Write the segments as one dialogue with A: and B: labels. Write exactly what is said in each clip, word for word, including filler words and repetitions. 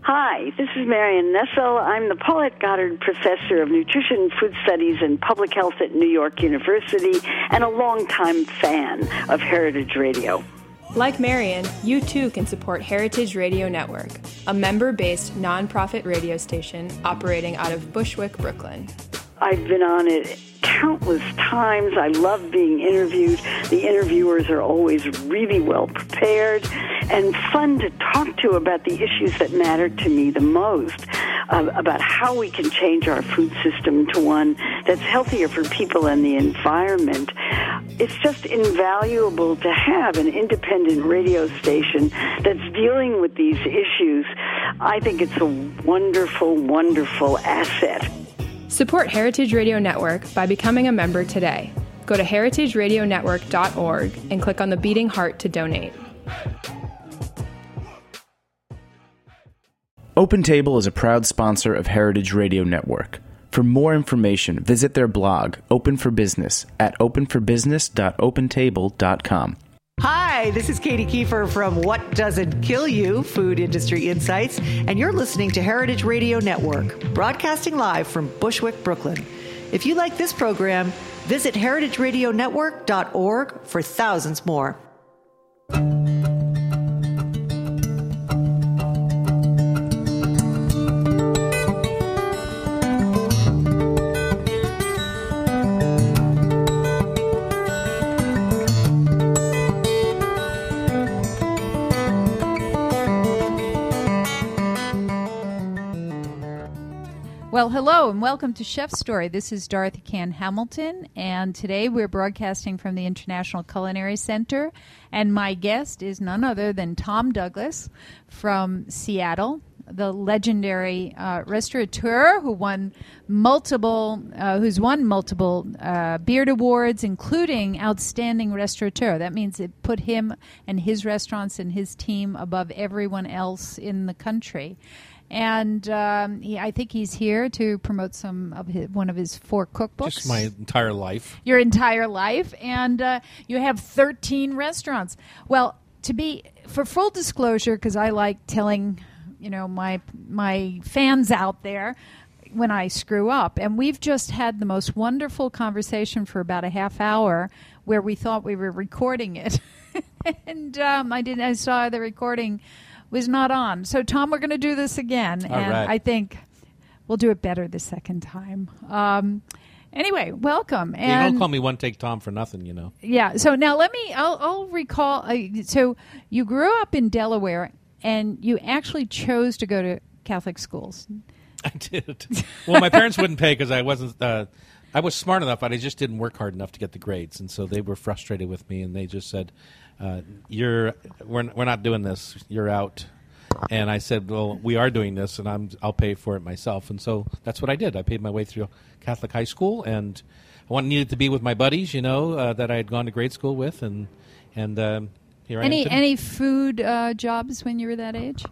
A: Hi, this is Marion Nessel. I'm the Paulette Goddard Professor of Nutrition, Food Studies, and Public Health at New York University, and a longtime fan of Heritage Radio.
B: Like Marion, you too can support Heritage Radio Network, a member-based nonprofit radio station operating out of Bushwick, Brooklyn.
A: I've been on it countless times. I love being interviewed. The interviewers are always really well prepared and fun to talk to about the issues that matter to me the most, uh, about how we can change our food system to one that's healthier for people and the environment. It's just invaluable to have an independent radio station that's dealing with these issues. I think it's a wonderful, wonderful asset.
B: Support Heritage Radio Network by becoming a member today. Go to heritage radio network dot org and click on the beating heart to donate.
C: OpenTable is a proud sponsor of Heritage Radio Network. For more information, visit their blog, Open for Business, at open for business dot open table dot com.
D: Hi, this is Katie Kiefer from What Doesn't Kill You, Food Industry Insights, and you're listening to Heritage Radio Network, broadcasting live from Bushwick, Brooklyn. If you like this program, visit heritage radio network dot org for thousands more.
E: Well, hello and welcome to Chef Story. This is Dorothy Cann Hamilton, and today we're broadcasting from the International Culinary Center, and my guest is none other than Tom Douglas from Seattle, the legendary uh, restaurateur who won multiple, uh, who's won multiple uh, Beard Awards, including Outstanding Restaurateur. That means it put him and his restaurants and his team above everyone else in the country. And um, he, I think he's here to promote some of his, one of his four cookbooks.
F: Just my entire life.
E: Your entire life. And uh, you have thirteen restaurants. Well, to be, for full disclosure, because I like telling, you know, my my fans out there when I screw up. And we've just had the most wonderful conversation for about a half hour where we thought we were recording it. and um, I didn't. I saw the recording was not on. So, Tom, we're going to do this again.
F: All
E: and
F: right.
E: I think we'll do it better the second time. Um, anyway, welcome.
F: You
E: And
F: don't call me One Take Tom for nothing, you know.
E: yeah. So now let me, I'll, I'll recall. Uh, so you grew up in Delaware and you actually chose to go to Catholic schools.
F: I did. Well, my parents wouldn't pay because I wasn't, uh, I was smart enough, but I just didn't work hard enough to get the grades. And so they were frustrated with me and they just said, Uh, you're we're we're not doing this. You're out. And I said, well, we are doing this, and I'm I'll pay for it myself. And so that's what I did. I paid my way through Catholic high school, and I wanted needed to be with my buddies, you know, uh, that I had gone to grade school with, and and um, here
E: Any
F: I am. today.
E: any food uh, jobs when you were that age?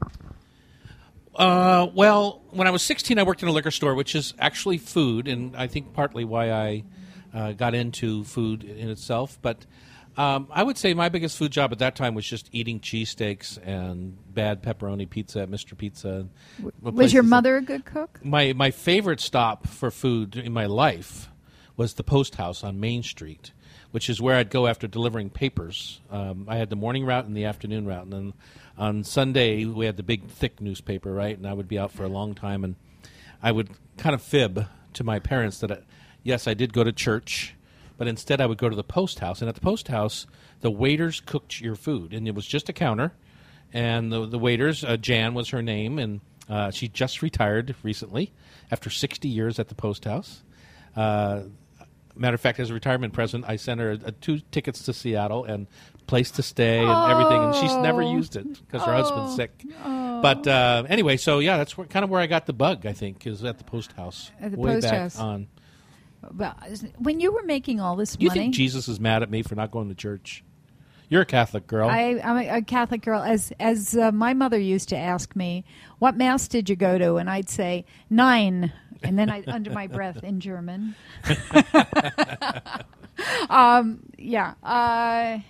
F: Uh, well, when I was sixteen, I worked in a liquor store, which is actually food, and I think partly why I uh, got into food in itself, but. Um, I would say my biggest food job at that time was just eating cheesesteaks and bad pepperoni pizza at Mister Pizza.
E: Was your mother a good cook?
F: My my favorite stop for food in my life was the Post House on Main Street, which is where I'd go after delivering papers. Um, I had the morning route and the afternoon route, and then on Sunday we had the big thick newspaper, right? And I would be out for a long time, and I would kind of fib to my parents that, I, yes, I did go to church. But instead, I would go to the post house. And at the post house, the waiters cooked your food. And it was just a counter. And the, the waiters, uh, Jan was her name. And uh, she just retired recently after sixty years at the post house. Uh, matter of fact, as a retirement present, I sent her uh, two tickets to Seattle and place to stay and
E: oh.
F: everything. And she's never used it because her
E: oh.
F: husband's sick.
E: Oh.
F: But uh, anyway, so yeah, that's where, kind of where I got the bug, I think, is at the post house.
E: At the
F: way
E: post
F: back
E: house.
F: on.
E: Well, when you were making all this
F: Do you
E: money,
F: think Jesus is mad at me for not going to church? You're a Catholic girl.
E: I, I'm a, a Catholic girl. As as uh, my mother used to ask me, "What mass did you go to?" and I'd say nine, and then I under my breath in German. um, yeah, uh, yeah.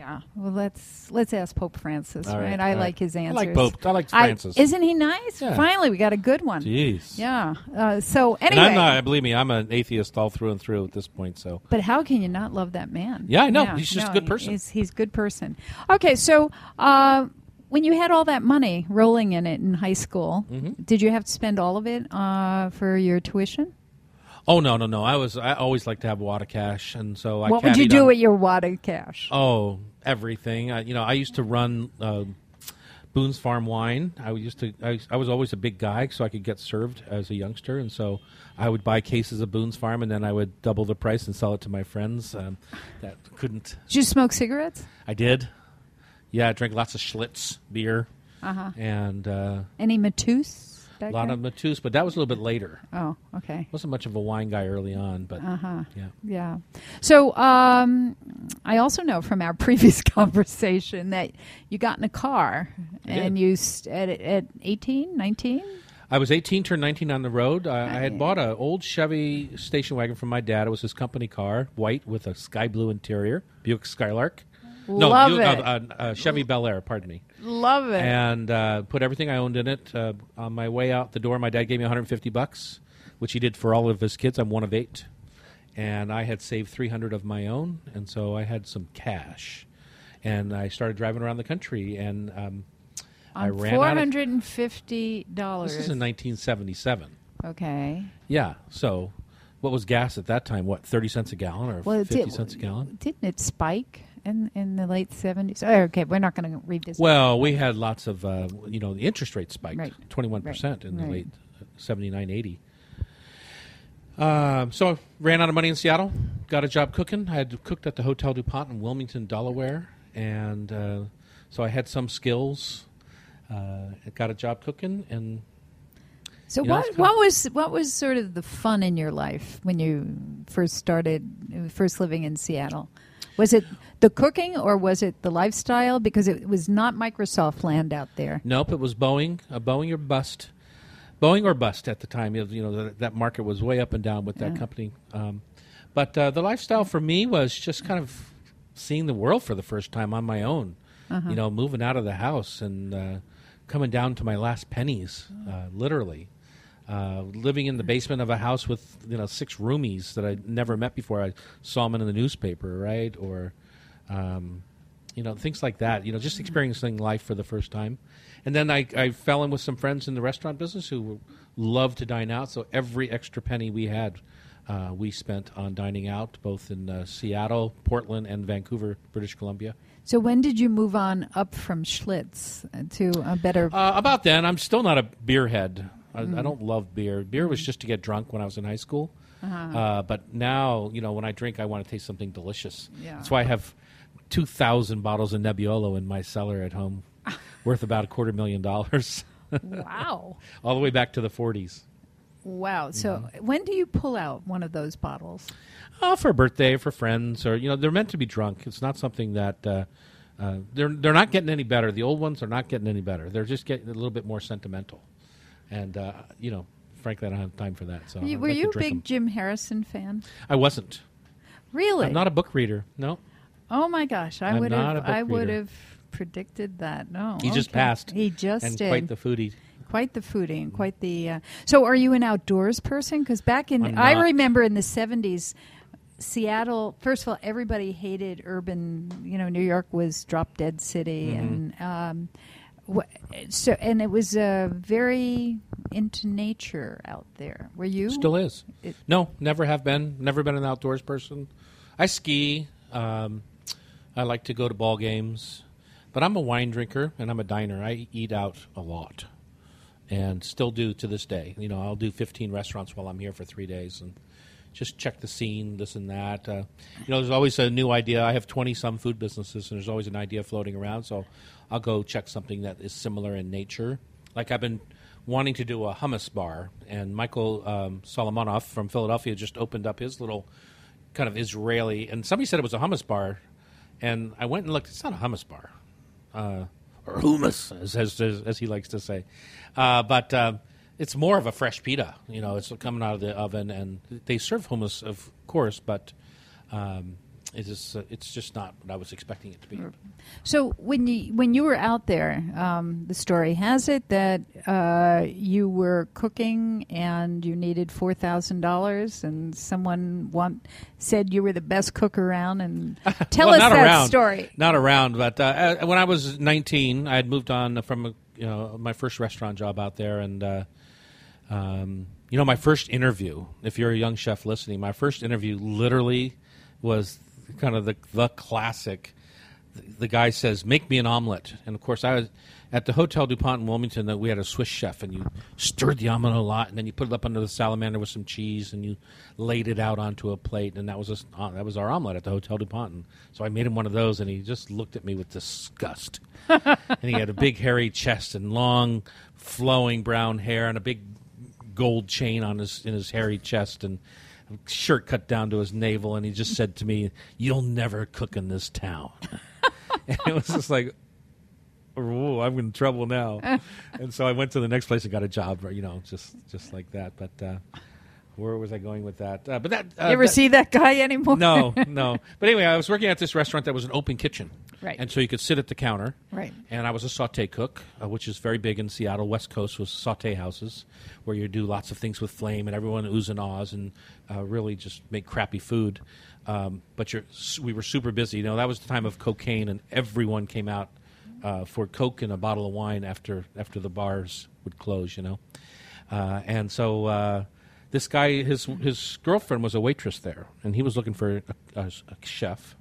E: Yeah. Well, let's let's ask Pope Francis.
F: All right,
E: Right. I
F: all
E: like
F: right.
E: his
F: I
E: answers.
F: like Pope. I like Francis.
E: I, isn't he nice?
F: Yeah.
E: Finally, we got a good one.
F: Jeez.
E: Yeah. Uh, so
F: And
E: anyway,
F: I'm not. Believe me, I'm an atheist all through and through at this point. So.
E: but how can you not love that man?
F: Yeah, I know. He's just a good person.
E: He's he's a good person. Okay, so uh, when you had all that money rolling in it in high school,
F: Mm-hmm.
E: did you have to spend all of it uh, for your tuition?
F: Oh no, no, no! I was. I always like to have a wad of cash, and so I.
E: What would you
F: caddied
E: do
F: on-
E: with your wad of cash?
F: Oh, everything. I, you know, I used to run uh, Boone's Farm Wine. I used to. I, I was always a big guy, so I could get served as a youngster, and so I would buy cases of Boone's Farm, and then I would double the price and sell it to my friends. Um, that couldn't.
E: Did you smoke cigarettes?
F: I did. Yeah, I drank lots of Schlitz beer,
E: Uh-huh.
F: and uh,
E: Any Matus?
F: a lot of Matus, but that was a little bit later.
E: Oh, okay.
F: Wasn't much of a wine guy early on, but
E: Uh-huh.
F: yeah.
E: Yeah. So um, I also know from our previous conversation that you got in a car
F: I
E: and
F: did.
E: you st- at, at eighteen, nineteen?
F: I was eighteen, turned nineteen on the road. I, I had
E: Right.
F: bought an old Chevy station wagon from my dad. It was his company car, white with a sky blue interior, Buick Skylark. No,
E: Love
F: Buick,
E: it.
F: Uh, uh, uh, Chevy Bel Air, pardon me.
E: Love it.
F: And uh, put everything I owned in it. Uh, on my way out the door, my dad gave me one hundred fifty bucks, which he did for all of his kids. I'm one of eight. And I had saved three hundred of my own, and so I had some cash. And I started driving around the country, and um, I
E: On
F: ran
E: four
F: out of...
E: hundred fifty dollars.
F: This is in nineteen seventy-seven.
E: Okay.
F: Yeah, so what was gas at that time? What, thirty cents a gallon or
E: Well, it
F: fifty
E: did-
F: cents a gallon?
E: Didn't it spike in, in the late seventies? Oh, okay, we're not going to read this.
F: Well, we had lots of, uh, you know, the interest rate spiked
E: Right.
F: twenty-one percent in the
E: Right.
F: late seventy-nine, eighty. Um, so I ran out of money in Seattle, got a job cooking. I had cooked at the Hotel DuPont in Wilmington, Delaware, and uh, so I had some skills. Uh, got a job cooking, and
E: So
F: You know,
E: what
F: it's
E: what was what was sort of the fun in your life when you first started first living in Seattle? Was it the cooking or was it the lifestyle? Because it was not Microsoft land out there.
F: nope, it was Boeing, a Boeing or bust. Boeing or bust at the time. You know, you know, that, that market was way up and down with that
E: Yeah.
F: company. Um, but uh, the lifestyle for me was just kind of seeing the world for the first time on my own.
E: Uh-huh.
F: You know, moving out of the house and uh, coming down to my last pennies, uh, literally. Uh, living in the basement of a house with, you know, six roomies that I'd never met before. I saw them in the newspaper, right? Or, um, you know, things like that. You know, just experiencing life for the first time. And then I, I fell in with some friends in the restaurant business who loved to dine out. So every extra penny we had, uh, we spent on dining out, both in uh, Seattle, Portland, and Vancouver, British Columbia.
E: So when did you move on up from Schlitz to a better?
F: Uh, about then, I'm still not a beer head. I, I don't love beer. Beer was just to get drunk when I was in high school.
E: Uh-huh.
F: Uh, but now, you know, when I drink, I want to taste something delicious.
E: Yeah.
F: That's why I have two thousand bottles of Nebbiolo in my cellar at home, worth about a quarter million dollars,
E: Wow.
F: all the way back to the forties.
E: Wow. So
F: Mm-hmm.
E: when do you pull out one of those bottles?
F: Oh, for a birthday, for friends, or, you know, they're meant to be drunk. It's not something that uh, uh, they're they're not getting any better. The old ones are not getting any better. They're just getting a little bit more sentimental, and uh, you know, frankly, I don't have time for that. So
E: You-
F: I
E: were
F: like to
E: you a
F: drink
E: big
F: 'em.
E: Jim Harrison fan?
F: I wasn't.
E: Really?
F: I'm not a book reader. No,
E: Oh my gosh! I
F: I'm
E: would
F: not
E: have.
F: a book
E: I would
F: reader.
E: have predicted that. No,
F: he just
E: okay.
F: passed.
E: He just
F: and
E: did.
F: quite the foodie.
E: Quite the foodie and quite the. Uh, so, are you an outdoors person? Because back in,
F: I'm
E: I
F: not.
E: remember in the seventies, Seattle. First of all, everybody hated urban. You know, New York was drop dead city,
F: Mm-hmm.
E: and um, wh- so and it was uh, very into nature out there. Were you?
F: Still is.
E: It-
F: No, never have been. Never been an outdoors person. I ski. Um, I like to go to ball games, but I'm a wine drinker and I'm a diner. I eat out a lot, and still do to this day. You know, I'll do fifteen restaurants while I'm here for three days and just check the scene, this and that. Uh, you know, there's always a new idea. I have twenty some food businesses, and there's always an idea floating around. So I'll go check something that is similar in nature. Like I've been wanting to do a hummus bar, and Michael um, Solomonoff from Philadelphia just opened up his little kind of Israeli, and somebody said it was a hummus bar, and I went and looked. It's not a hummus bar, uh, or hummus, as, as, as he likes to say, uh, but uh, it's more of a fresh pita. You know, it's coming out of the oven, and they serve hummus, of course, but um, it is, uh, it's just not what I was expecting it to be.
E: So when you when you were out there, um, the story has it that uh, you were cooking and you needed four thousand dollars, and someone want, said you were the best cook around. And tell
F: well,
E: us
F: not
E: that
F: around,
E: story.
F: Not around, but uh, when I was nineteen, I had moved on from a, you know my first restaurant job out there, and uh, um, you know my first interview. If you're a young chef listening, my first interview literally was kind of the the classic. The guy says, "Make me an omelet," and of course, I was at the Hotel DuPont in Wilmington. That we had a Swiss chef, and you stirred the omelet a lot, and then you put it up under the salamander with some cheese, and you laid it out onto a plate, and that was a, uh, that was our omelet at the Hotel DuPont. And so I made him one of those, and he just looked at me with disgust. And he had a big hairy chest and long, flowing brown hair, and a big gold chain on his in his hairy chest, and shirt cut down to his navel, and he just said to me, "You'll never cook in this town." And it was just like, oh, I'm in trouble now. And so I went to the next place and got a job, you know, just just like that. But uh, where was I going with that? Uh, but that uh,
E: you ever
F: that,
E: see that guy anymore?
F: No, no. But anyway, I was working at this restaurant that was an open kitchen.
E: Right.
F: And so you could sit at the counter.
E: Right.
F: And I was a saute cook, uh, which is very big in Seattle. West Coast was saute houses, where you do lots of things with flame and everyone oohs and ahs and uh, really just make crappy food. Um, but you're, we were super busy. You know, that was the time of cocaine, and everyone came out uh, for Coke and a bottle of wine after after the bars would close. You know, uh, and so uh, this guy, his his girlfriend was a waitress there, and he was looking for a, a, a chef.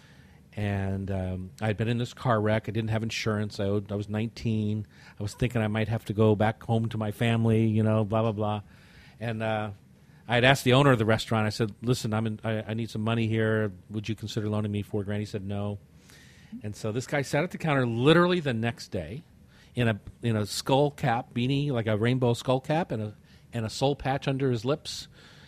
F: And um, I had been in this car wreck. I didn't have insurance. I owed, I was nineteen. I was thinking I might have to go back home to my family. You know, blah blah blah. And uh, I had asked the owner of the restaurant. I said, "Listen, I'm in, I, I need some money here. Would you consider loaning me four grand?" He said, "No." And so this guy sat at the counter literally the next day, in a in a skull cap beanie, like a rainbow skull cap, and a and a soul patch under his lips.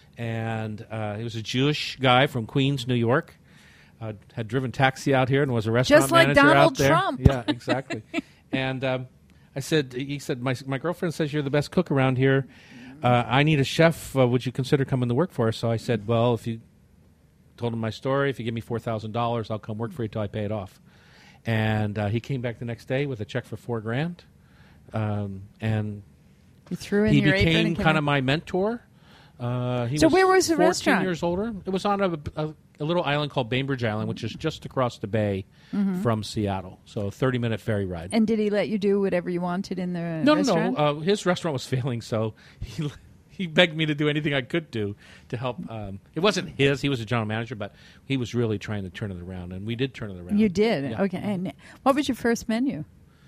F: And uh, he was a Jewish guy from Queens, New York. Uh, had driven taxi out here and was a restaurant
E: Just like
F: manager
E: Donald
F: out there.
E: Trump.
F: Yeah, exactly. And um, I said, he said, my my girlfriend says you're the best cook around here. Uh, I need a chef. Uh, would you consider coming to work for us? So I said, well, if you told him my story, if you give me four thousand dollars, I'll come work for you till I pay it off. And uh, he came back the next day with a check for four grand. Um, and
E: You threw in
F: he
E: your apron
F: became
E: and came
F: kind
E: in.
F: of my mentor. Uh, he
E: So
F: was
E: where was the
F: fourteen
E: restaurant?
F: years older. It was on a, a, a little island called Bainbridge Island, which is just across the bay
E: Mm-hmm.
F: from Seattle. So a thirty-minute ferry ride.
E: And did he let you do whatever you wanted in the
F: no,
E: restaurant?
F: no, no. Uh, his restaurant was failing, so he he begged me to do anything I could do to help. Um, it wasn't his; he was a general manager, but he was really trying to turn it around, and we did turn it around.
E: You did?
F: Yeah.
E: Okay. And what was your first menu?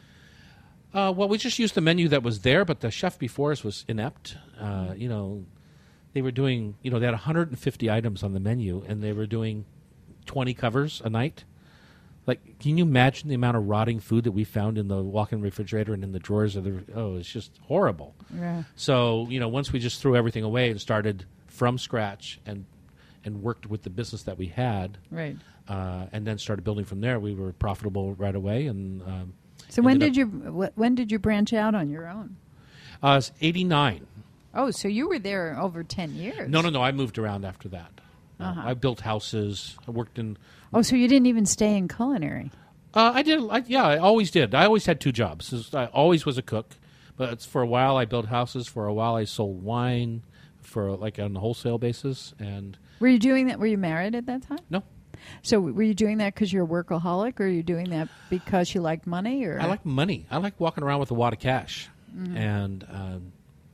F: Uh, well, we just used the menu that was there, but the chef before us was inept. Uh, you know, they were doing, you know, they had one hundred fifty items on the menu, and they were doing twenty covers a night. Like, can you imagine the amount of rotting food that we found in the walk-in refrigerator and in the drawers of the? Oh, it's just horrible.
E: Yeah.
F: So, you know, once we just threw everything away and started from scratch and and worked with the business that we had,
E: Right.
F: uh, and then started building from there, we were profitable right away. And um,
E: So when
F: ended
E: did
F: up-
E: you wh- when did you branch out on your own?
F: Uh, it's eighty-nine.
E: Oh, so you were there over ten years.
F: No, no, no. I moved around after that. Uh,
E: Uh-huh.
F: I built houses. I worked in.
E: Oh, so you didn't even stay in culinary.
F: Uh, I did. I, yeah, I always did. I always had two jobs. This- I always was a cook, but it's, for a while I built houses. For a while I sold wine, for like on a wholesale basis. And
E: Were you doing that? Were you married at that time?
F: no,
E: So were you doing that because you're a workaholic, or are you doing that because you like money? Or
F: I like money. I like walking around with a wad of cash,
E: Mm-hmm.
F: and um,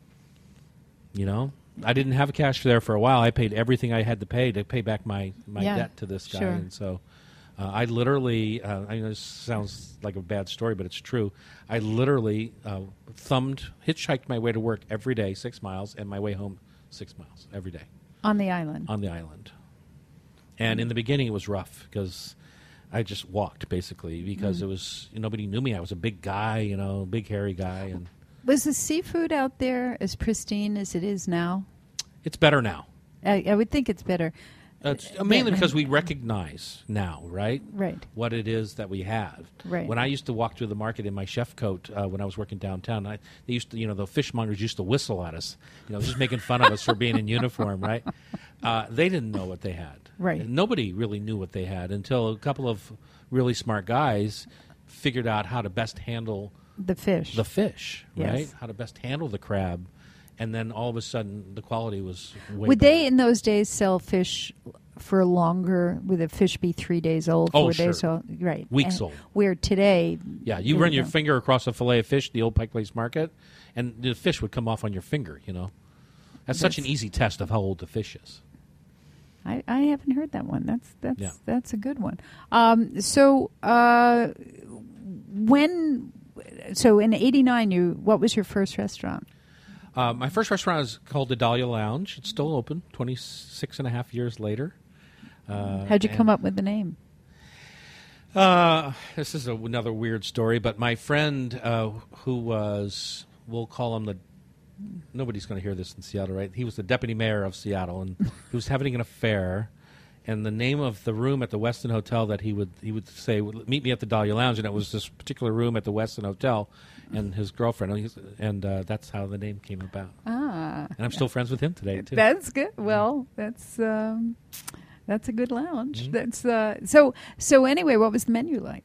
F: you know, I didn't have cash there for a while. I paid everything I had to pay to pay back my, my
E: Yeah,
F: debt to this guy,
E: sure.
F: and so uh, I literally. Uh, I know this sounds like a bad story, but it's true. I literally uh, thumbed, hitchhiked my way to work every day, six miles, and my way home, six miles every day
E: on the island?
F: on the island. And in the beginning, it was rough because I just walked basically because
E: Mm.
F: it was nobody knew me. I was a big guy, you know, big hairy guy, and
E: Was the seafood out there as pristine as it is now?
F: it's better now.
E: I, I would think it's better.
F: Uh, it's mainly
E: Yeah.
F: because we recognize now, right?
E: Right.
F: What it is that we have.
E: Right.
F: When I used to walk through the market in my chef coat uh, when I was working downtown, I, they used to, you know, the fishmongers used to whistle at us, you know, just making fun of us for being in uniform, right? Uh, they didn't know what they had.
E: Right.
F: And nobody really knew what they had until a couple of really smart guys figured out how to best handle
E: The fish.
F: the fish,
E: Yes.
F: right? How to best handle the crab. And then all of a sudden, the quality was way
E: Would
F: better.
E: they, in those days, sell fish for longer? Would the fish be three days old,
F: Oh,
E: four
F: sure.
E: days old? Right.
F: Weeks
E: And
F: old.
E: Where today...
F: Yeah, you
E: there
F: run your
E: go.
F: finger across a fillet of fish, the old Pike Place Market, and the fish would come off on your finger, you know? That's, such an
E: That's-
F: easy test of how old the fish is.
E: I, I haven't heard that one. That's that's
F: Yeah.
E: that's a good one. Um, so uh, when so in eighty-nine, you what was your first restaurant?
F: Uh, my first restaurant is called the Dahlia Lounge. It's still open twenty-six and a half years later. Uh,
E: How'd you
F: and-
E: come up with the name?
F: Uh, this is a, another weird story, but my friend uh, who was, we'll call him the, nobody's going to hear this in Seattle, right? He was the deputy mayor of Seattle, and he was having an affair, and the name of the room at the Westin Hotel that he would he would say, meet me at the Dahlia Lounge, and it was this particular room at the Westin Hotel, and his girlfriend, and, he's- and uh, that's how the name came about.
E: Ah,
F: And I'm still friends with him today, too.
E: that's good. Well, that's um, that's a good lounge.
F: Mm-hmm.
E: That's uh, so so. Anyway, what was the menu like?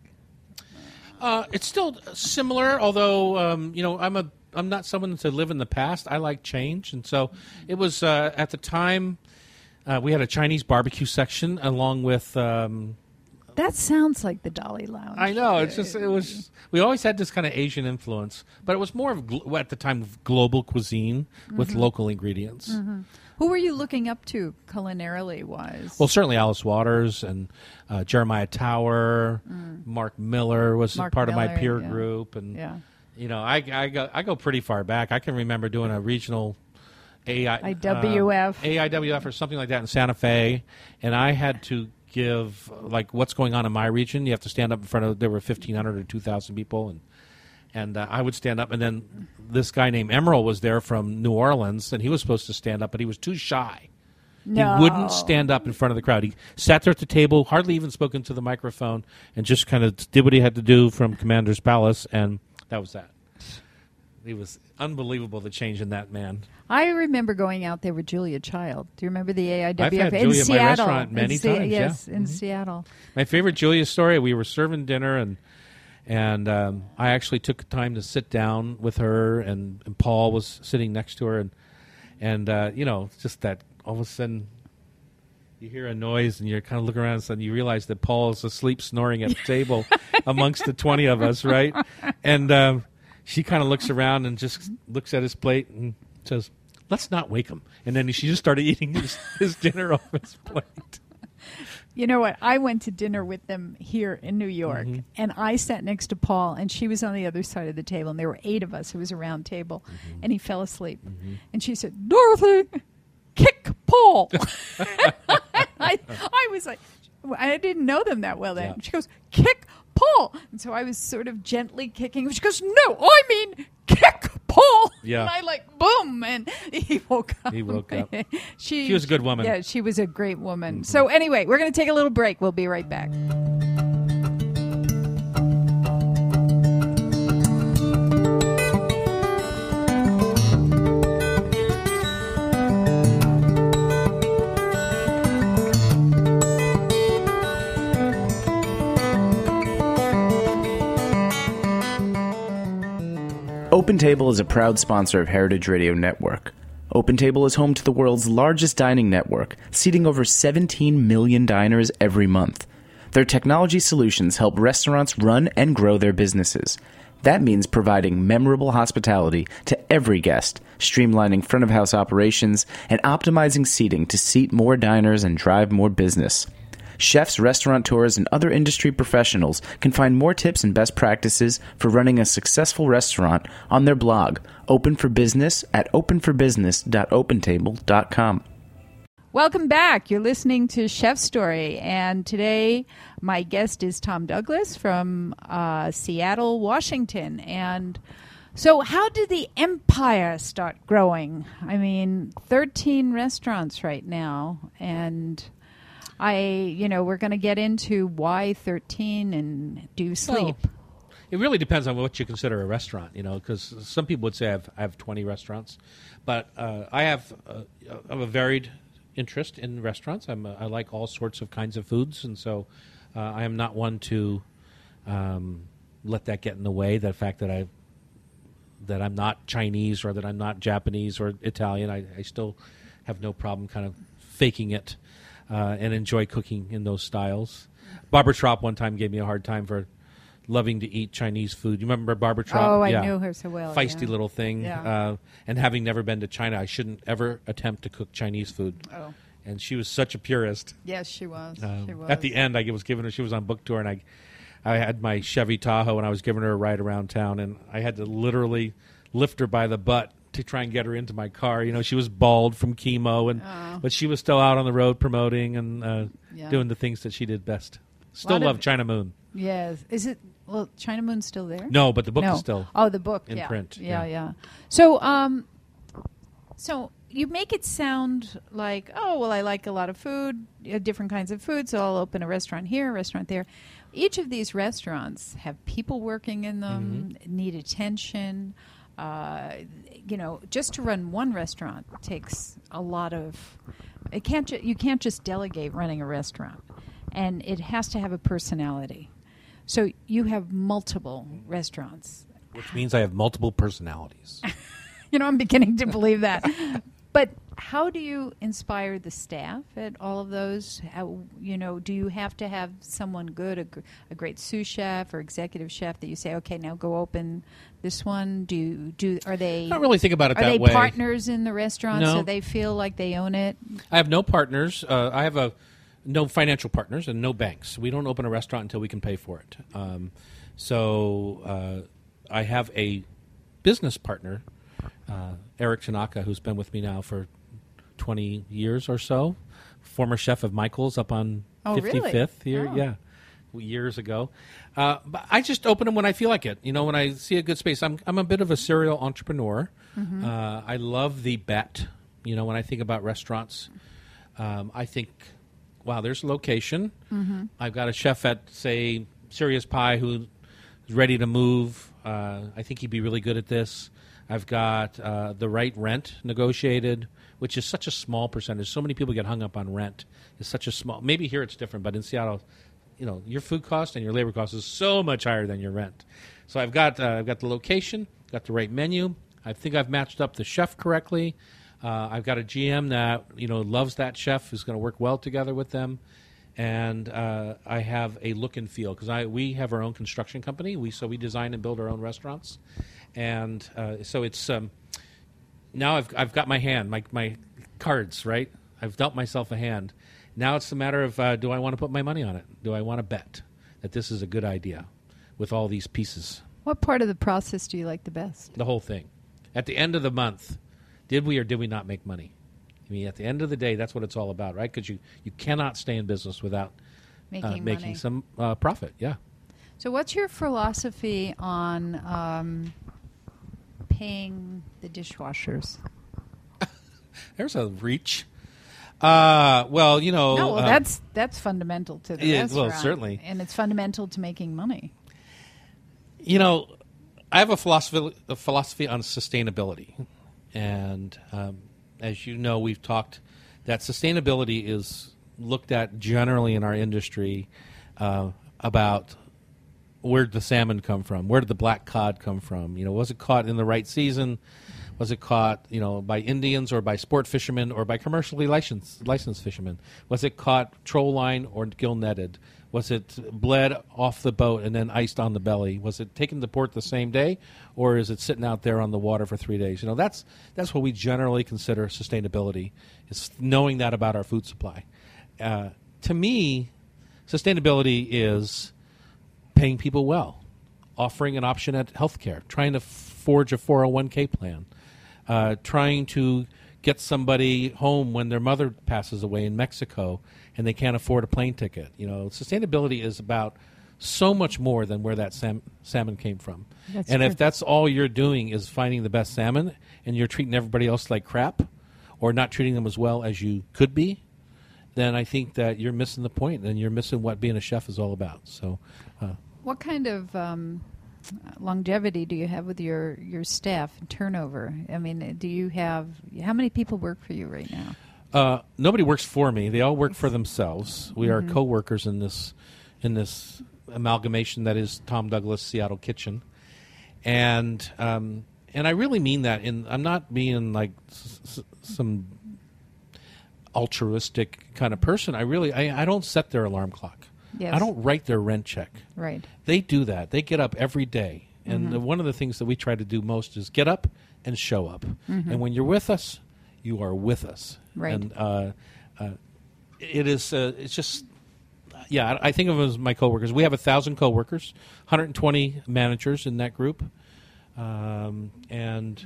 F: Uh, it's still similar, although um, you know I'm a I'm not someone to live in the past. I like change, and so it was uh, at the time uh, we had a Chinese barbecue section along with. Um,
E: That sounds like the Dolly Lounge.
F: I know it's just it was we always had this kind of Asian influence, but it was more of gl- at the time of global cuisine with local ingredients.
E: Who were you looking up to culinarily wise?
F: Well, certainly Alice Waters and uh, Jeremiah Tower, Mark Miller was
E: Mark
F: part of my
E: Miller,
F: peer
E: yeah.
F: group, and
E: yeah.
F: you know, I, I go I go pretty far back. I can remember doing a regional A I,
E: I W F.
F: uh, A I W F or something like that in Santa Fe, and I had to give like what's going on in my region. You have to stand up in front of there were fifteen hundred or two thousand people, and and uh, I would stand up, and then this guy named Emerald was there from New Orleans, and he was supposed to stand up, but he was too shy.
E: No.
F: He wouldn't stand up in front of the crowd. He sat there at the table, hardly even spoke into the microphone, and just kind of did what he had to do from Commander's Palace, and that was that. It was unbelievable, the change in that man.
E: I remember going out there with Julia Child. Do you remember the A I W F
F: I've had
E: in
F: Julia at my
E: Seattle?
F: restaurant many
E: in Se-
F: times,
E: Yes,
F: yeah.
E: in
F: Mhm.
E: Seattle.
F: My favorite Julia story, we were serving dinner, and and um, I actually took time to sit down with her, and, and Paul was sitting next to her, and, and uh, you know, just that all of a sudden you hear a noise, and you're kind of looking around, and suddenly you realize that Paul is asleep snoring at the table amongst the twenty of us, right? And um, she kind of looks around and just looks at his plate and says, let's not wake him. And then she just started eating his, his dinner off his plate.
E: You know what? I went to dinner with them here in New York,
F: Mm-hmm.
E: and I sat next to Paul, and she was on the other side of the table, and there were eight of us. It was a round table,
F: Mm-hmm.
E: and he fell asleep. And she said, Dorothy, kick Paul. I, I was like, I didn't know them that well then.
F: Yeah.
E: She goes, kick Paul. And so I was sort of gently kicking. She goes, no, I mean kick Paul.
F: Yeah.
E: And I like, boom, and he woke up.
F: He woke up.
E: she,
F: She was a good woman.
E: Yeah, she was a great woman. So anyway, we're going to take a little break. We'll be right back.
C: OpenTable is a proud sponsor of Heritage Radio Network. OpenTable is home to the world's largest dining network, seating over seventeen million diners every month. Their technology solutions help restaurants run and grow their businesses. That means providing memorable hospitality to every guest, streamlining front-of-house operations, and optimizing seating to seat more diners and drive more business. Chefs, restaurateurs, and other industry professionals can find more tips and best practices for running a successful restaurant on their blog, Open for Business, at open for business dot open table dot com.
E: Welcome back. You're listening to Chef Story, and today my guest is Tom Douglas from uh, Seattle, Washington. And so how did the empire start growing? I mean, thirteen restaurants right now, and I, you know, we're going to get into why thirteen and do you sleep.
F: Well, it really depends on what you consider a restaurant, you know, because some people would say I have, I have twenty restaurants, but uh, I have uh, I have a varied interest in restaurants. I'm a, I like all sorts of kinds of foods, and so uh, I am not one to um, let that get in the way. The fact that I that I'm not Chinese or that I'm not Japanese or Italian, I, I still have no problem kind of faking it uh, and enjoy cooking in those styles. Barbara Trop one time gave me a hard time for loving to eat Chinese food. You remember Barbara Trop?
E: Oh, I
F: yeah.
E: knew her so well.
F: Feisty
E: yeah.
F: little thing.
E: Yeah.
F: Uh, and having never been to China, I shouldn't ever attempt to cook Chinese food.
E: Oh.
F: And she was such a purist.
E: Yes, she was.
F: Um,
E: she was.
F: At the end, I was giving her. She was on book tour, and I, I had my Chevy Tahoe, and I was giving her a ride around town, and I had to literally lift her by the butt to try and get her into my car. You know, she was bald from chemo, and
E: Oh.
F: but she was still out on the road promoting and uh,
E: Yeah.
F: doing the things that she did best. Still
E: Lot
F: love
E: of-
F: China Moon.
E: Yes. Is it? Well, China Moon's still there.
F: No, but the book
E: no.
F: is still.
E: Oh, the book
F: in
E: yeah.
F: print,
E: Yeah,
F: yeah.
E: yeah. So, um, so you make it sound like, oh, well, I like a lot of food, uh, different kinds of food, so I'll open a restaurant here, a restaurant there. Each of these restaurants have people working in them,
F: Mm-hmm.
E: need attention. Uh, you know, just to run one restaurant takes a lot of. It can't. Ju- you can't just delegate running a restaurant, and it has to have a personality. So you have multiple restaurants.
F: Which means I have multiple personalities.
E: You know, I'm beginning to believe that. But how do you inspire the staff at all of those? How, you know, do you have to have someone good, a, gr- a great sous chef or executive chef that you say, okay, now go open this one? Do you, do are they?
F: I don't really think about it
E: Are
F: that
E: they
F: way.
E: partners in the restaurant
F: No.
E: so they feel like they own it?
F: I have no partners. Uh, I have a no financial partners and no banks. We don't open a restaurant until we can pay for it. Um, so uh, I have a business partner, uh, Eric Tanaka, who's been with me now for twenty years or so. Former chef of Michael's up on
E: Oh, really?
F: fifty-fifth here.
E: Oh.
F: Yeah. Years ago, uh, but I just open them when I feel like it. You know, when I see a good space. I'm I'm a bit of a serial entrepreneur.
E: Mm-hmm.
F: Uh, I love the bet. You know, when I think about restaurants, um, I think, wow, there's a location.
E: Mm-hmm.
F: I've got a chef at, say, Serious Pie who's ready to move. Uh, I think he'd be really good at this. I've got uh, the right rent negotiated, which is such a small percentage. So many people get hung up on rent. It's such a small. Maybe here it's different, but in Seattle, you know, your food cost and your labor cost is so much higher than your rent. So I've got uh, I've got the location, got the right menu. I think I've matched up the chef correctly. Uh, I've got a G M that you know loves that chef, who's going to work well together with them, and uh, I have a look and feel because I we have our own construction company. We so we design and build our own restaurants, and uh, so it's um, now I've I've got my hand, my my cards right. I've dealt myself a hand. Now it's a matter of uh, do I want to put my money on it? Do I want to bet that this is a good idea with all these pieces?
E: What part of the process do you like the best?
F: The whole thing. At the end of the month, did we or did we not make money? I mean, at the end of the day, that's what it's all about, right? Because you, you cannot stay in business without
E: Making
F: uh,
E: money.
F: making some uh, profit. Yeah.
E: So, what's your philosophy on um, paying the dishwashers?
F: There's a reach. Uh, well, you know.
E: No, well,
F: uh,
E: that's that's fundamental to the
F: yeah, well,
E: restaurant.
F: certainly.
E: And it's fundamental to making money.
F: You know, I have a philosophy a philosophy on sustainability, and um, as you know, we've talked that sustainability is looked at generally in our industry uh, about where did the salmon come from, where did the black cod come from? You know, was it caught in the right season? Was it caught, you know, by Indians or by sport fishermen or by commercially licensed licensed fishermen? Was it caught troll line or gill netted? Was it bled off the boat and then iced on the belly? Was it taken to port the same day, or is it sitting out there on the water for three days? You know, that's that's what we generally consider sustainability, is knowing that about our food supply. Uh, to me, sustainability is paying people well, offering an option at healthcare, trying to forge a four oh one k plan, uh, trying to get somebody home when their mother passes away in Mexico and they can't afford a plane ticket. You know, sustainability is about so much more than where that sam- salmon came from.
E: That's
F: and
E: true.
F: if that's all you're doing is finding the best salmon and you're treating everybody else like crap or not treating them as well as you could be, then I think that you're missing the point and you're missing what being a chef is all about. So, uh,
E: What kind of um, longevity do you have with your, your staff and turnover? I mean, do you have, how many people work for you right now?
F: Uh, nobody works for me. They all work for themselves. We
E: Mm-hmm.
F: are co-workers in this in this amalgamation that is Tom Douglas Seattle Kitchen, and um, and I really mean that. In I'm not being like s- s- some altruistic kind of person. I really I, I don't set their alarm clock.
E: Yes.
F: I don't write their rent check.
E: Right.
F: They do that. They get up every day. And
E: Mm-hmm.
F: the, one of the things that we try to do most is get up and show up. And when you're with us, you are with us.
E: Mm-hmm. Right.
F: And uh, uh, it is, uh, it's just, yeah, I, I think of them as my coworkers. We have a thousand coworkers, one hundred twenty managers in that group. Um, and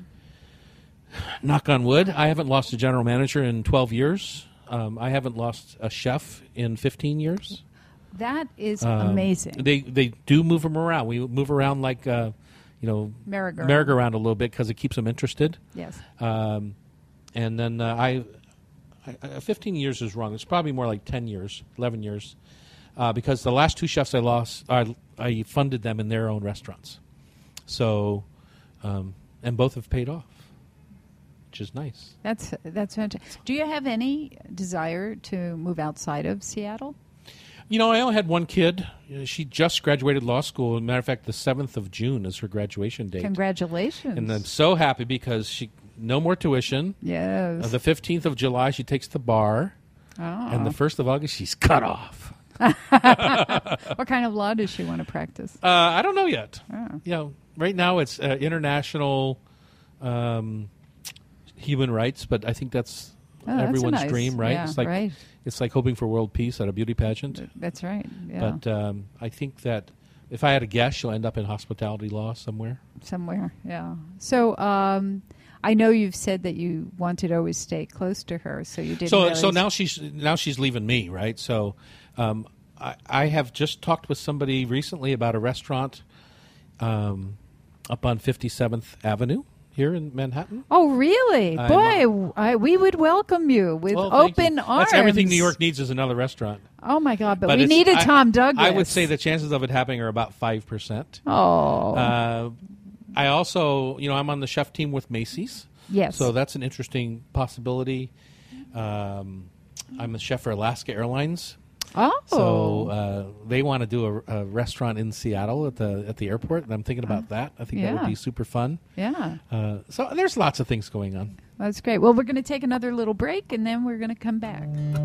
F: knock on wood, I haven't lost a general manager in twelve years. Um, I haven't lost a chef in fifteen years.
E: That is
F: Um,
E: amazing.
F: They they do move them around. We move around like uh, you know
E: Merry-go-round.
F: merry-go-round a little bit because it keeps them interested.
E: Yes.
F: Um, and then uh, I, I, I, fifteen years is wrong. It's probably more like ten years, eleven years, uh, because the last two chefs I lost, I, I funded them in their own restaurants. So, um, and both have paid off, which is nice.
E: That's that's fantastic. Do you have any desire to move outside of Seattle?
F: You know, I only had one kid. Uh, She just graduated law school. As a matter of fact, the seventh of June is her graduation date.
E: Congratulations.
F: And I'm so happy because she no more tuition.
E: Yes.
F: Uh, the fifteenth of July, she takes the bar.
E: Oh.
F: And the first of August, she's cut off.
E: What kind of law does she want to practice?
F: Uh, I don't know yet.
E: Oh.
F: You know, right now it's uh, international um, human rights, but I think that's
E: Oh, that's
F: everyone's
E: nice.
F: dream, right?
E: Yeah,
F: it's like
E: right.
F: it's like hoping for world peace at a beauty pageant.
E: That's right. Yeah.
F: But um, I think that if I had a guess, she'll end up in hospitality law somewhere.
E: Somewhere. Yeah. So um, I know you've said that you wanted to always stay close to her, so you didn't.
F: So
E: really
F: so now she's now she's leaving me, right? So um, I, I have just talked with somebody recently about a restaurant um, up on fifty-seventh Avenue here in Manhattan.
E: Oh, really?
F: I'm,
E: Boy, I, we would welcome you with
F: Well, thank
E: open
F: you.
E: arms.
F: That's everything New York needs is another restaurant.
E: Oh my God! But,
F: But
E: we
F: it's-
E: needed
F: I-
E: Tom Douglas.
F: I would say the chances of it happening are about five percent.
E: Oh.
F: Uh, I also, you know, I'm on the chef team with Macy's.
E: Yes.
F: So that's an interesting possibility. Um, I'm a chef for Alaska Airlines.
E: oh.
F: So uh, they want to do a, a restaurant in Seattle at the at the airport, and I'm thinking about that. I think that
E: Yeah.
F: would be super fun.
E: yeah.
F: Uh, so there's lots of things going on.
E: That's great. Well, we're going to take another little break, and then we're going to come back.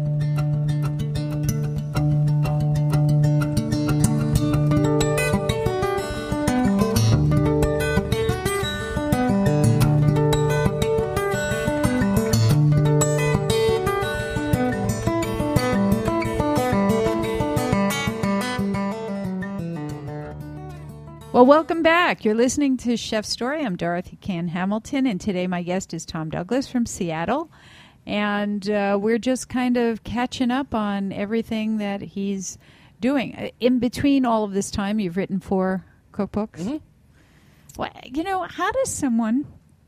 E: Well, welcome back. You're listening to Chef Story. I'm Dorothy Cann Hamilton, and today my guest is Tom Douglas from Seattle. And uh, we're just kind of catching up on everything that he's doing. Uh, In between all of this time, you've written four cookbooks.
F: Mm-hmm.
E: Well, you know, how does someone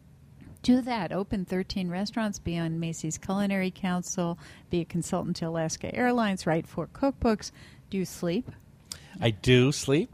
E: do that? Open thirteen restaurants, be on Macy's Culinary Council, be a consultant to Alaska Airlines, write four cookbooks. Do you sleep?
F: I do sleep.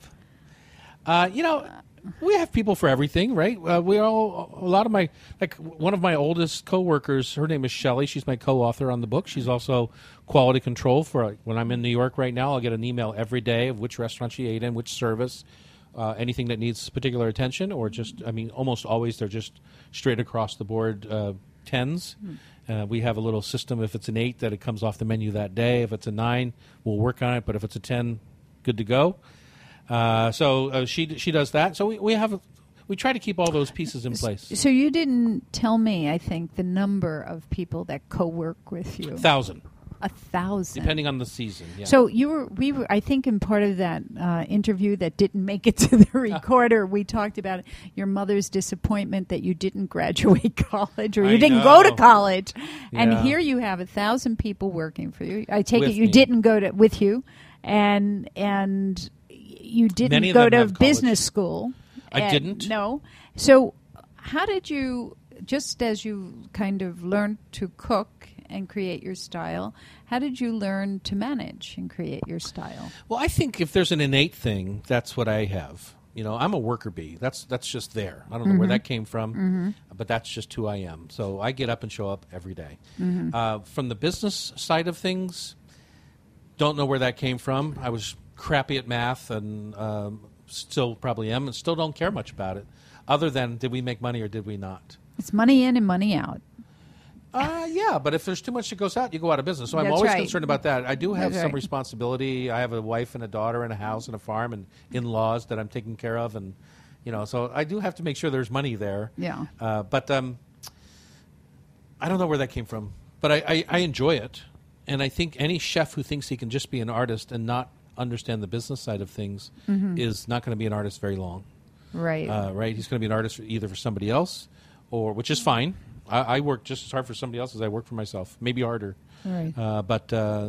F: Uh, you know, we have people for everything, right? Uh, we all, a lot of my, like one of my oldest coworkers, her name is Shelley. She's my co-author on the book. She's also quality control for, like, when I'm in New York right now, I'll get an email every day of which restaurant she ate in, which service, uh, anything that needs particular attention, or just, I mean, almost always they're just straight across the board uh, tens. Uh, we have a little system. If it's an eight, that it comes off the menu that day. If it's a nine, we'll work on it. But if it's a ten, good to go. Uh, so uh, she she does that. So we, we have we try to keep all those pieces in place.
E: So you didn't tell me, I think, the number of people that co-work with you.
F: Thousand,
E: A thousand.
F: depending on the season. Yeah.
E: So you were, we were, I think, in part of that uh, interview that didn't make it to the recorder, we talked about your mother's disappointment that you didn't graduate college, or you
F: I
E: didn't
F: know.
E: go to college. And
F: Yeah.
E: here you have a thousand people working for you. I take
F: With
E: it you
F: me.
E: didn't go to with you, and and you didn't
F: Many of
E: go
F: them
E: to
F: have college.
E: business school.
F: I
E: And-
F: didn't.
E: No. So how did you, just as you kind of learned to cook and create your style, how did you learn to manage and create your style?
F: Well, I think if there's an innate thing, that's what I have. You know, I'm a worker bee. That's that's just there. I don't know where that came from, but that's just who I am. So I get up and show up every day. Uh, from the business side of things, don't know where that came from. I was crappy at math and um, still probably am, and still don't care much about it, other than did we make money or did we not?
E: It's money in and money out.
F: Uh, yeah, but if there's too much that goes out, you go out of business. So I'm
E: That's
F: always
E: right.
F: concerned about that. I do have
E: That's
F: some
E: right.
F: responsibility. I have a wife and a daughter and a house and a farm and in-laws that I'm taking care of, and you know, so I do have to make sure there's money there.
E: Yeah.
F: Uh, but um, I don't know where that came from, but I, I, I enjoy it, and I think any chef who thinks he can just be an artist and not understand the business side of things
E: Mm-hmm.
F: is not going to be an artist very long.
E: Right.
F: Uh, right? He's going to be an artist for either for somebody else, or which is fine. I, I work just as hard for somebody else as I work for myself, maybe harder.
E: Right.
F: Uh, but uh,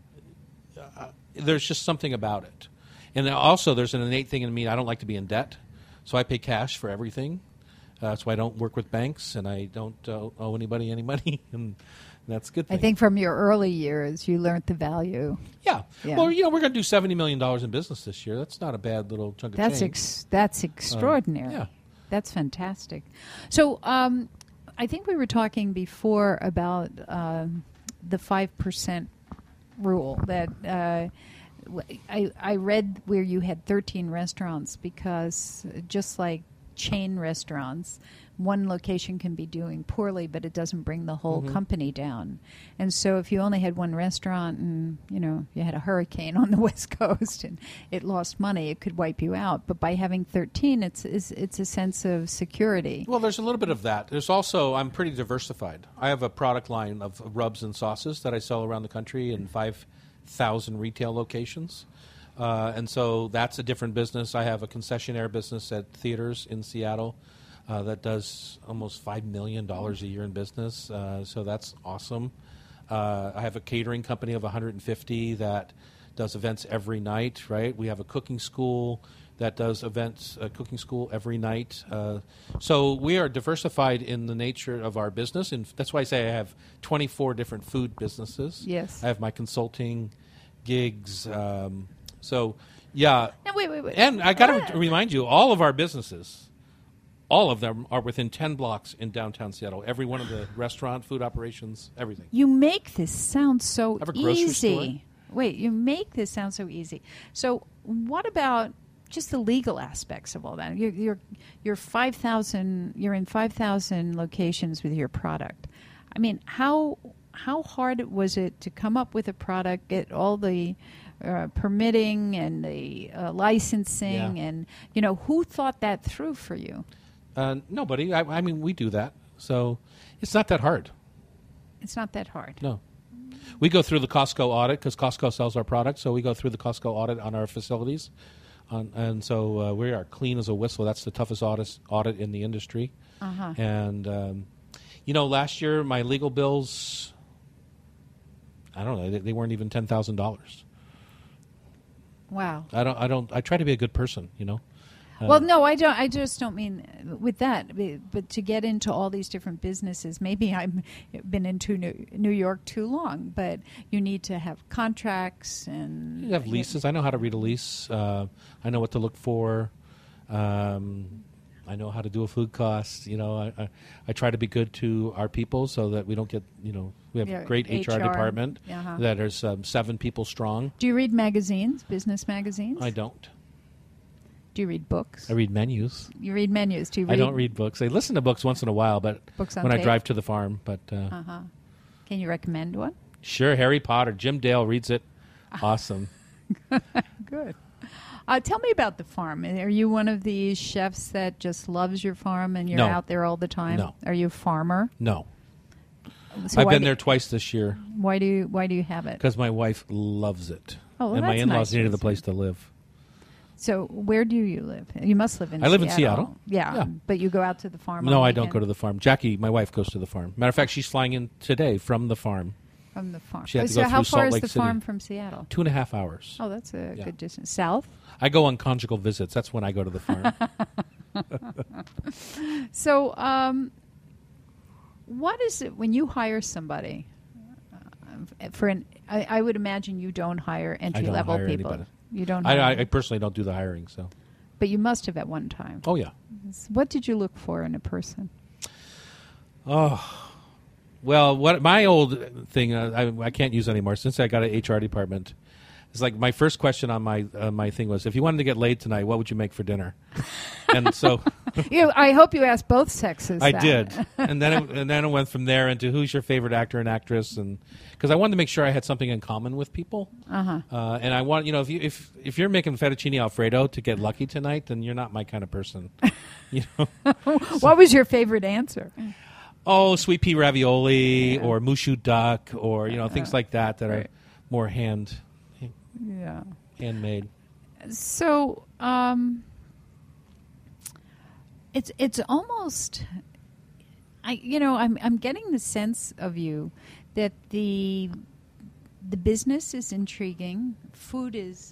F: uh, there's just something about it. And also, there's an innate thing in me. I don't like to be in debt, so I pay cash for everything. Uh, that's why I don't work with banks, and I don't uh, owe anybody any money, and that's a good
E: I
F: thing.
E: think from your early years, you learned the value.
F: Yeah.
E: Yeah.
F: Well, you know, we're going to do seventy million dollars in business this year. That's not a bad little chunk of
E: That's
F: change.
E: ex- that's extraordinary.
F: yeah.
E: That's fantastic. So um, I think we were talking before about um, the five percent rule that uh, w- I, I read where you had thirteen restaurants because just like chain restaurants, one location can be doing poorly, but it doesn't bring the whole company down. And so if you only had one restaurant and, you know, you had a hurricane on the West Coast and it lost money, it could wipe you out. But by having thirteen, it's it's, it's a sense of security.
F: Well, there's a little bit of that. There's also, I'm pretty diversified. I have a product line of rubs and sauces that I sell around the country in five thousand retail locations. Uh, and so that's a different business. I have a concessionaire business at theaters in Seattle uh, that does almost five million dollars a year in business. Uh, so that's awesome. Uh, I have a catering company of one hundred fifty that does events every night, right? We have a cooking school that does events, a cooking school every night. Uh, so we are diversified in the nature of our business. And that's why I say I have twenty-four different food businesses.
E: Yes.
F: I have my consulting gigs. Um, so, yeah.
E: Now, wait, wait, wait.
F: And I got
E: What?
F: to remind you, all of our businesses, all of them are within ten blocks in downtown Seattle. Every one of the restaurant, food operations, everything.
E: You make this sound so
F: Have a grocery
E: easy. Wait, you make this sound so easy. So, what about just the legal aspects of all that? You're you're, you're five thousand. You're in five thousand locations with your product. I mean, how how hard was it to come up with a product, get all the uh, permitting and the uh, licensing,
F: Yeah.
E: and you know who thought that through for you?
F: Uh, nobody. I, I mean, we do that. So it's not that hard.
E: It's not that hard.
F: No. We go through the Costco audit because Costco sells our product. So we go through the Costco audit on our facilities. On, and so uh, we are clean as a whistle. That's the toughest audit, audit in the industry.
E: Uh-huh.
F: And, um, you know, last year my legal bills, I don't know, they, they weren't even ten thousand dollars.
E: Wow.
F: I don't, I don't, I try to be a good person, you know.
E: Well, no, I don't. I just don't mean with that. But to get into all these different businesses, maybe I've been into New, New York too long. But you need to have contracts and
F: You have leases. I know how to read a lease. Uh, I know what to look for. Um, I know how to do a food cost. You know, I, I, I try to be good to our people so that we don't get, you know, we have
E: Yeah,
F: a great H R,
E: H R.
F: department
E: Uh-huh.
F: that is um, seven people strong.
E: Do you read magazines, business magazines?
F: I don't.
E: Do you read books?
F: I read menus.
E: You read menus. Do you read?
F: I don't read books. I listen to books once in a while, but
E: Books on
F: when I
E: tape?
F: drive to the farm. But uh,
E: Uh-huh. Can you recommend one?
F: sure, Harry Potter. Jim Dale reads it. Awesome.
E: Good. Uh, tell me about the farm. Are you one of these chefs that just loves your farm and you're
F: No.
E: out there all the time?
F: No.
E: Are you a farmer?
F: No.
E: So
F: I've
E: why
F: been
E: do-
F: there twice this year
E: Why do you Why do you have it?
F: because my wife loves it.
E: Oh, well,
F: and my
E: that's
F: in-laws
E: nice
F: needed a
E: reason.
F: place to live.
E: So where do you live? You must live in
F: I live
E: Seattle.
F: in Seattle.
E: Yeah,
F: Yeah.
E: but you go out to the farm
F: No,
E: on
F: I don't go to
E: weekend
F: the farm. Jackie, my wife, goes to the farm. Matter of fact, she's flying in today from the farm.
E: from the farm.
F: She had to
E: so
F: go
E: how
F: through
E: far
F: Salt
E: is
F: Lake
E: the
F: City.
E: farm from Seattle?
F: Two and a half hours.
E: Oh, that's a
F: Yeah.
E: good distance. South?
F: I go on conjugal visits. That's when I go to the farm.
E: So, um, what is it when you hire somebody? Uh, for an, I, I would imagine you don't hire entry level
F: hire
E: people.
F: anybody.
E: You don't.
F: I,
E: Hire
F: I, I personally don't do the hiring. So
E: But you must have at one time.
F: Oh, yeah.
E: What did you look for in a person?
F: Oh, well, what my old thing, uh, I, I can't use anymore since I got an H R department. It's like my first question on my uh, my thing was, if you wanted to get laid tonight, what would you make for dinner? And so,
E: you, I hope you asked both sexes.
F: I
E: that.
F: did, and then it, and then it went from there into who's your favorite actor and actress, and because I wanted to make sure I had something in common with people.
E: Uh-huh.
F: Uh, and I want you know if you if if you're making fettuccine Alfredo to get lucky tonight, then you're not my kind of person. You know.
E: What was your favorite answer?
F: Oh, sweet pea ravioli yeah. or mushu duck or you know things like that that right. are more hand.
E: Yeah,
F: handmade.
E: So, um, it's it's almost, I you know I'm I'm getting the sense of you that the the business is intriguing, food is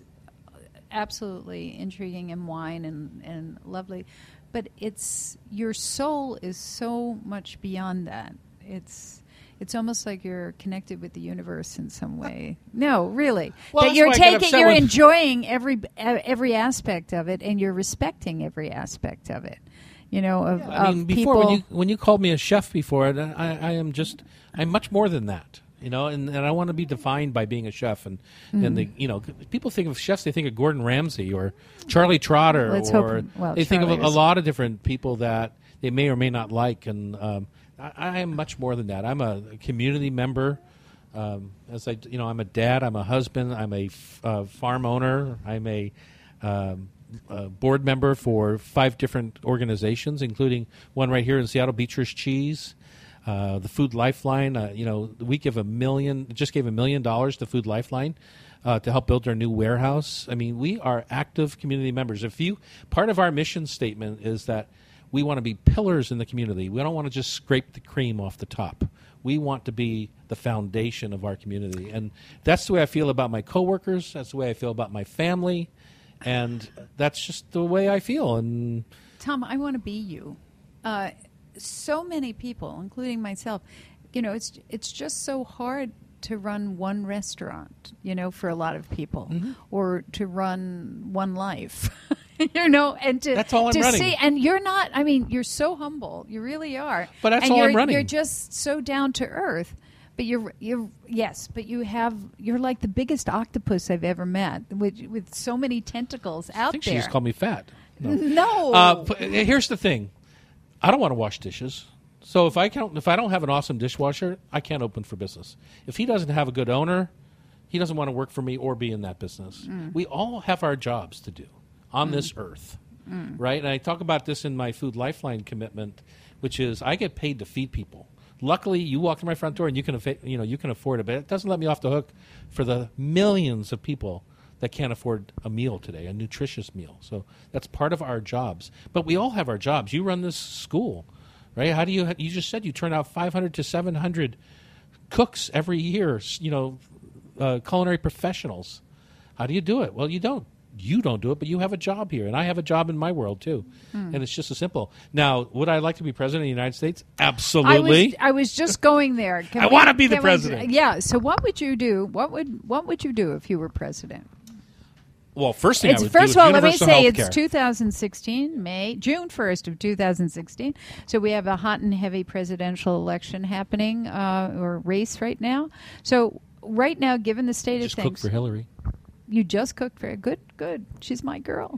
E: absolutely intriguing, and wine and and lovely, but it's your soul is so much beyond that. It's It's almost like you're connected with the universe in some way. No, really.
F: Well,
E: that you're taking, you're
F: when
E: enjoying every every aspect of it, and you're respecting every aspect of it. You know, of,
F: yeah, I mean,
E: of
F: before
E: people.
F: when you when you called me a chef before, I, I am just I'm much more than that. You know, and, and I want to be defined by being a chef. And, mm. and the you know, people think of chefs, they think of Gordon Ramsay or Charlie Trotter,
E: Let's
F: or
E: hope, well,
F: they
E: Charlie
F: think of a, a
E: is.
F: lot of different people that they may or may not like. And um, I, I am much more than that. I'm a community member. Um, as I, you know, I'm a dad. I'm a husband. I'm a f- uh, farm owner. I'm a, um, a board member for five different organizations, including one right here in Seattle, Beecher's Cheese. Uh, the Food Lifeline, uh, you know, we give a million, just gave a million dollars to Food Lifeline uh, to help build their new warehouse. I mean, we are active community members. If you, part of our mission statement is that we want to be pillars in the community. We don't want to just scrape the cream off the top. We want to be the foundation of our community. And that's the way I feel about my coworkers. That's the way I feel about my family. And that's just the way I feel. And
E: Tom, I want to be you. Uh, so many people, including myself, you know, it's it's just so hard to run one restaurant, you know, for a lot of people, mm-hmm. or to run one life, you know, and to,
F: that's all I'm
E: to
F: running.
E: see, and you're not, I mean, you're so humble, you really are.
F: But that's
E: and
F: all
E: you're,
F: I'm running.
E: You're just so down to earth. But you're, you're, yes, but you have, you're like the biggest octopus I've ever met, with with so many tentacles out
F: I think
E: there.
F: she just called me fat. No.
E: no.
F: Uh, but here's the thing. I don't want to wash dishes. So if I can't, if I don't have an awesome dishwasher, I can't open for business. If he doesn't have a good owner, he doesn't want to work for me or be in that business. Mm. We all have our jobs to do on mm. this earth, mm. right? And I talk about this in my Food Lifeline commitment, which is I get paid to feed people. Luckily, you walk to my front door and you can, you know, you can afford it, but it doesn't let me off the hook for the millions of people that can't afford a meal today, a nutritious meal. So that's part of our jobs. But we all have our jobs. You run this school, right? How do you? You just said you turn out five hundred to seven hundred cooks every year. You know, uh, culinary professionals. How do you do it? Well, you don't. You don't do it, but you have a job here, and I have a job in my world too. Mm. And it's just as simple. Now, would I like to be president of the United States? Absolutely.
E: I was, I was just going there. Can
F: I want to be the president.
E: We, yeah. So, what would you do? What would What would you do if you were president?
F: Well, first thing
E: it's,
F: I would
E: first
F: do
E: of all,
F: is
E: let me say
F: healthcare.
E: It's two thousand sixteen, May, June first of two thousand sixteen. So we have a hot and heavy presidential election happening, uh, or race right now. So right now, given the state
F: Just
E: of things,
F: cook for Hillary.
E: You just cooked for good, good. She's my girl.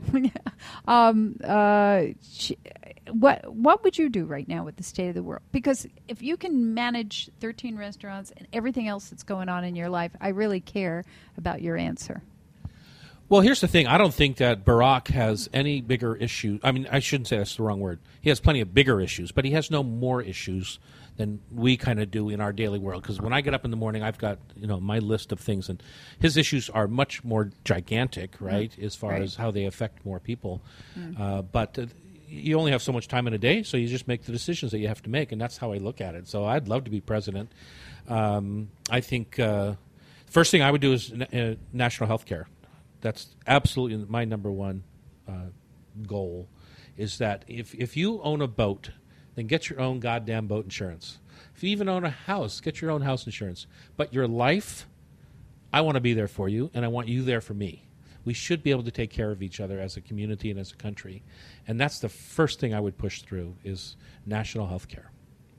E: um, uh, she, what what would you do right now with the state of the world? Because if you can manage thirteen restaurants and everything else that's going on in your life, I really care about your answer.
F: Well, here's the thing. I don't think that Barack has any bigger issues. I mean, I shouldn't say that's the wrong word. He has plenty of bigger issues, but he has no more issues than we kind of do in our daily world. Because when I get up in the morning, I've got, you know, my list of things, and his issues are much more gigantic, right, mm. as far right. as how they affect more people. Mm. Uh, but uh, you only have so much time in a day, so you just make the decisions that you have to make, and that's how I look at it. So I'd love to be president. Um, I think uh, first thing I would do is na- uh, national health care. That's absolutely my number one uh, goal, is that if, if you own a boat, then get your own goddamn boat insurance. If you even own a house, get your own house insurance. But your life, I want to be there for you, and I want you there for me. we should be able to take care of each other as a community and as a country. And that's the first thing I would push through is national health care.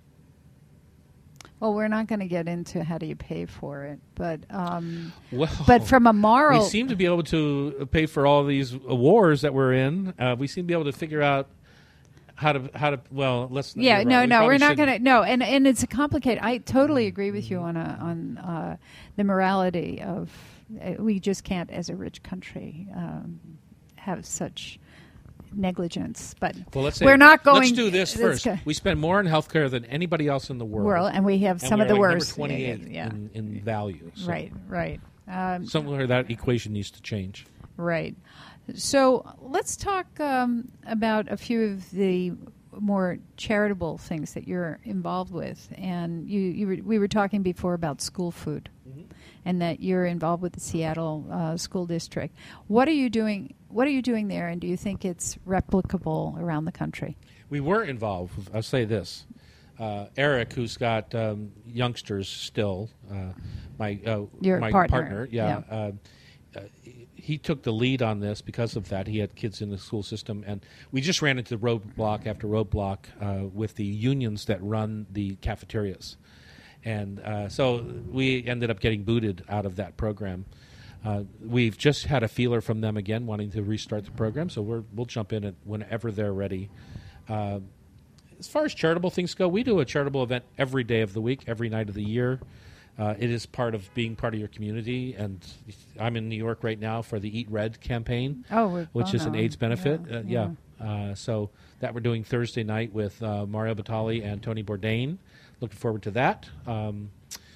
E: Well, we're not going to get into how do you pay for it, but um,
F: well,
E: but from a moral,
F: we seem to be able to pay for all these wars that we're in. Uh, we seem to be able to figure out how to how to. Well, let's.
E: Yeah, no,
F: right. we
E: no, we're not
F: should...
E: going to. No, and and it's a complicated. I totally agree with you on a, on uh, the morality of. Uh, we just can't, as a rich country, um, have such negligence. But
F: well, let's say,
E: we're not going.
F: Let's do this first.
E: Go,
F: we spend more on healthcare than anybody else in the world.
E: world and we have
F: and
E: some of
F: we're
E: the
F: like
E: worst.
F: Number twenty-eight
E: yeah, yeah.
F: in, in value. So
E: right, right. Um,
F: somewhere that equation needs to change.
E: Right. So let's talk um, about a few of the more charitable things that you're involved with. And you, you were, we were talking before about school food, mm-hmm. and that you're involved with the Seattle uh, School District. What are you doing? What are you doing there? And do you think it's replicable around the country?
F: We were involved. I'll say this: uh, Eric, who's got um, youngsters still, uh, my uh,
E: Your
F: my
E: partner,
F: partner yeah.
E: yeah.
F: Uh, uh, he took the lead on this because of that. He had kids in the school system, and we just ran into roadblock after roadblock uh, with the unions that run the cafeterias. And uh, so we ended up getting booted out of that program. Uh, we've just had a feeler from them again wanting to restart the program, so we're, we'll jump in at whenever they're ready. Uh, as far as charitable things go, we do a charitable event every day of the week, every night of the year. Uh, it is part of being part of your community, and I'm in New York right now for the Eat Red campaign,
E: oh,
F: which is an AIDS benefit.
E: Yeah,
F: uh, yeah. yeah. Uh, so that we're doing Thursday night with uh, Mario Batali and Tony Bourdain. Looking forward to that. Um,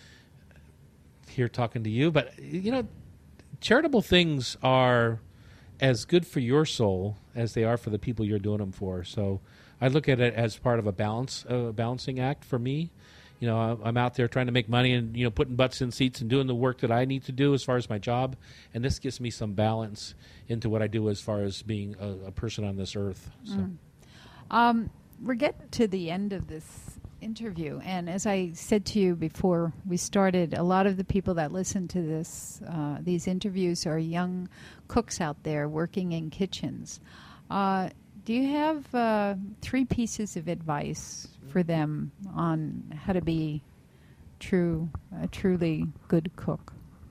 F: here talking to you, but you know, charitable things are as good for your soul as they are for the people you're doing them for. So I look at it as part of a balance, a uh, balancing act for me. You know, I'm out there trying to make money and, you know, putting butts in seats and doing the work that I need to do as far as my job. And this gives me some balance into what I do as far as being a, a person on this earth. So.
E: Mm. Um, we're getting to the end of this interview. And as I said to you before we started, a lot of the people that listen to this, uh, these interviews are young cooks out there working in kitchens. Uh, do you have uh, three pieces of advice for them on how to be true, a truly good cook?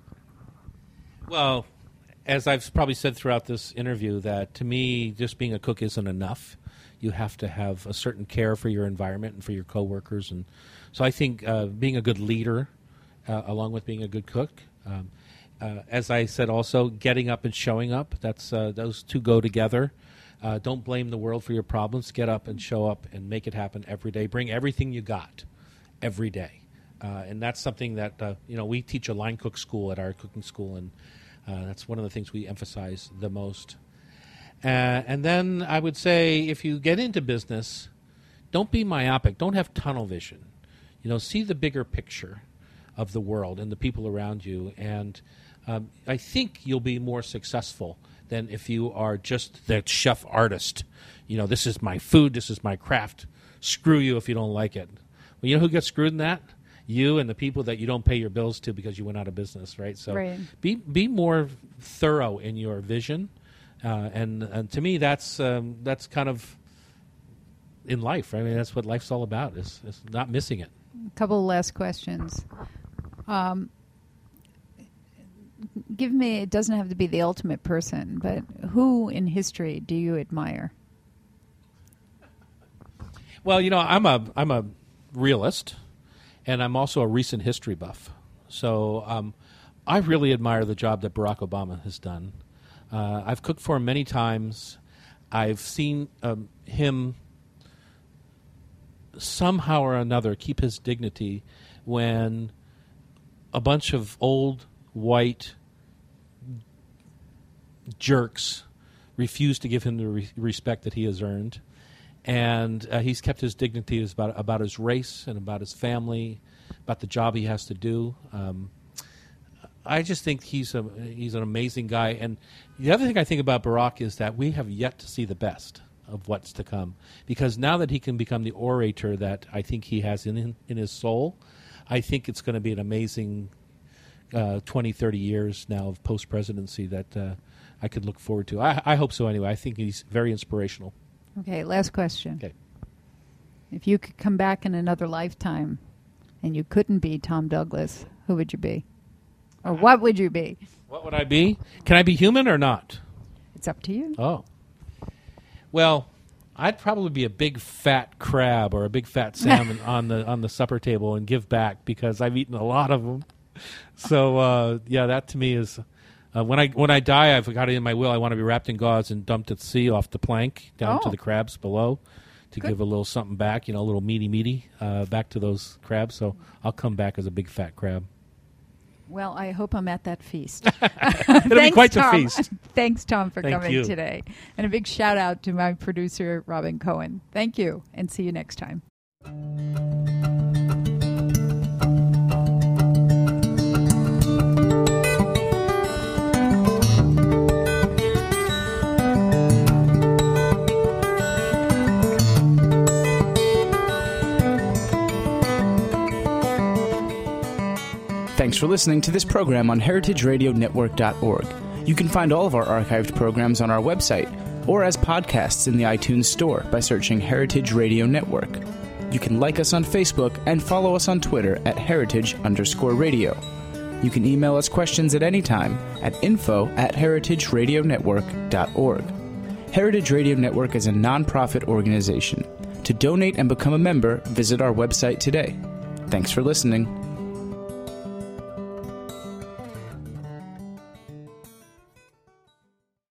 F: Well, as I've probably said throughout this interview, that to me, just being a cook isn't enough. You have to have a certain care for your environment and for your coworkers, and so I think uh, being a good leader, uh, along with being a good cook, um, uh, as I said, also getting up and showing up. That's uh, those two go together. Uh, don't blame the world for your problems. Get up and show up and make it happen every day. Bring everything you got every day. Uh, and that's something that, uh, you know, we teach a line cook school at our cooking school, and uh, that's one of the things we emphasize the most. Uh, and then I would say if you get into business, don't be myopic. Don't have tunnel vision. You know, see the bigger picture of the world and the people around you. And um, I think you'll be more successful than if you are just the chef artist. You know, this is my food, this is my craft. Screw you if you don't like it. Well, you know who gets screwed in that? You and the people that you don't pay your bills to because you went out of business, right? So
E: right.
F: be be more thorough in your vision. Uh, and, and to me, that's um, that's kind of in life, right? I mean, that's what life's all about, is, is not missing it.
E: A couple of last questions. Um, give me, it doesn't have to be the ultimate person, but who in history do you admire?
F: Well, you know, I'm a I'm a realist, and I'm also a recent history buff. So um, I really admire the job that Barack Obama has done. Uh, I've cooked for him many times. I've seen um, him somehow or another keep his dignity when a bunch of old white jerks refuse to give him the re- respect that he has earned. And uh, he's kept his dignity about, about his race and about his family, about the job he has to do. Um, I just think he's a he's an amazing guy. And the other thing I think about Barack is that we have yet to see the best of what's to come. Because now that he can become the orator that I think he has in in his soul, I think it's going to be an amazing uh, twenty, thirty years now of post-presidency that uh, I could look forward to. I, I hope so anyway. I think he's very inspirational.
E: Okay, last question.
F: Okay.
E: If you could come back in another lifetime and you couldn't be Tom Douglas, who would you be? Or what would you be?
F: What would I be? Can I be human or not?
E: It's up to you.
F: Oh. Well, I'd probably be a big fat crab or a big fat salmon on the on the supper table and give back because I've eaten a lot of them. So uh, yeah, that to me is uh, when I when I die, I've got it in my will. I want to be wrapped in gauze and dumped at sea off the plank down
E: Oh.
F: to the crabs below to
E: Good.
F: give a little something back, you know, a little meaty meaty uh, back to those crabs. So I'll come back as a big fat crab.
E: Well, I hope I'm at that feast.
F: It'll be quite
E: Tom.
F: the feast.
E: Thanks, Tom, for
F: Thank
E: coming
F: you.
E: today. And a big shout out to my producer, Robin Cohen. Thank you, and see you next time.
C: Thanks for listening to this program on heritage radio network dot org. You can find all of our archived programs on our website or as podcasts in the iTunes Store by searching Heritage Radio Network. You can like us on Facebook and follow us on Twitter at heritage underscore radio. You can email us questions at any time at info at heritage radio network dot org. Heritage Radio Network is a nonprofit organization. To donate and become a member, visit our website today. Thanks for listening.